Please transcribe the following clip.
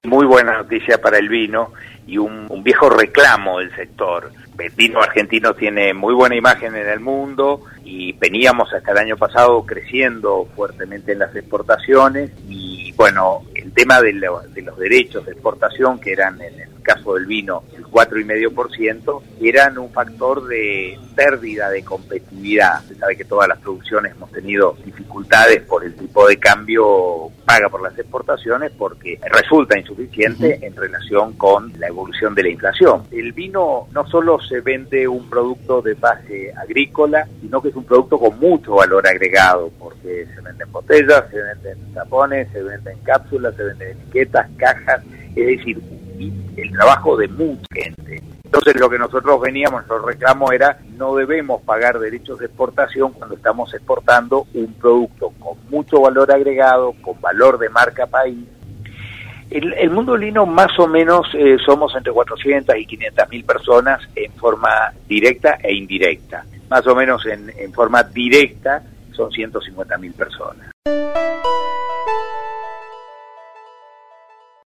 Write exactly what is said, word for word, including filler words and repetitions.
Muy buena noticia para el vino y un, un viejo reclamo del sector. El vino argentino tiene muy buena imagen en el mundo y veníamos hasta el año pasado creciendo fuertemente en las exportaciones y bueno, el tema de, lo, de los derechos de exportación, que eran en el caso del vino el cuatro coma cinco por ciento, eran un factor de pérdida de competitividad. Se sabe que todas las producciones hemos tenido dificultades por el tipo de cambio paga por las exportaciones porque resulta insuficiente uh-huh. en relación con la evolución de la inflación. El vino no solo se vende un producto de base agrícola, sino que es un producto con mucho valor agregado, porque se venden botellas, se venden tapones, se venden cápsulas, se venden etiquetas, cajas, es decir, el trabajo de mucha gente. Entonces lo que nosotros veníamos, nuestro reclamo era, no debemos pagar derechos de exportación cuando estamos exportando un producto con mucho valor agregado, con valor de marca país. El, el mundo del vino más o menos eh, somos entre cuatrocientas y quinientas mil personas en forma directa e indirecta. Más o menos en, en forma directa son ciento cincuenta mil personas.